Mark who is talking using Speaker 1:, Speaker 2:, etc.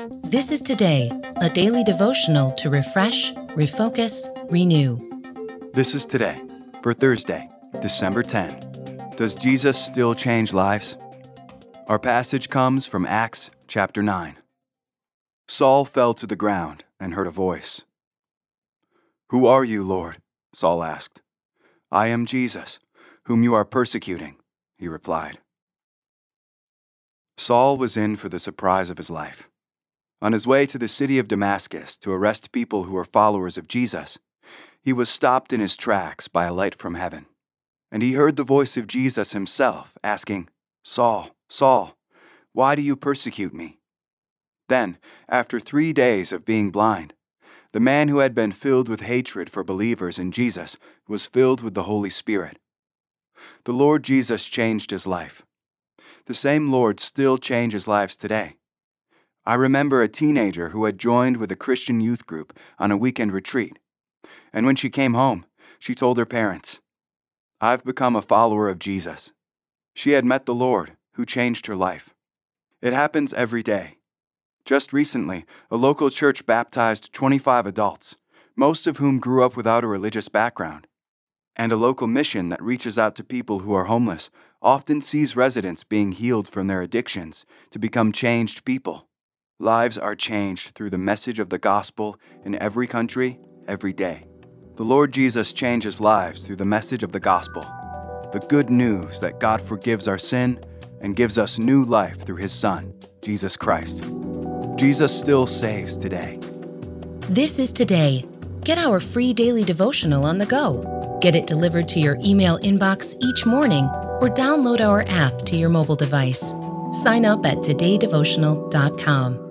Speaker 1: This is Today, a daily devotional to refresh, refocus, renew.
Speaker 2: This is Today for Thursday, December 10. Does Jesus still change lives? Our passage comes from Acts chapter 9. Saul fell to the ground and heard a voice. "Who are you, Lord?" Saul asked. "I am Jesus, whom you are persecuting," he replied. Saul was in for the surprise of his life. On his way to the city of Damascus to arrest people who were followers of Jesus, he was stopped in his tracks by a light from heaven, and he heard the voice of Jesus himself asking, "Saul, Saul, why do you persecute me?" Then, after 3 days of being blind, the man who had been filled with hatred for believers in Jesus was filled with the Holy Spirit. The Lord Jesus changed his life. The same Lord still changes lives today. I remember a teenager who had joined with a Christian youth group on a weekend retreat, and when she came home, she told her parents, "I've become a follower of Jesus." She had met the Lord, who changed her life. It happens every day. Just recently, a local church baptized 25 adults, most of whom grew up without a religious background. And a local mission that reaches out to people who are homeless often sees residents being healed from their addictions to become changed people. Lives are changed through the message of the gospel in every country, every day. The Lord Jesus changes lives through the message of the gospel, the good news that God forgives our sin and gives us new life through His Son, Jesus Christ. Jesus still saves today.
Speaker 1: This is Today. Get our free daily devotional on the go. Get it delivered to your email inbox each morning or download our app to your mobile device. Sign up at todaydevotional.com.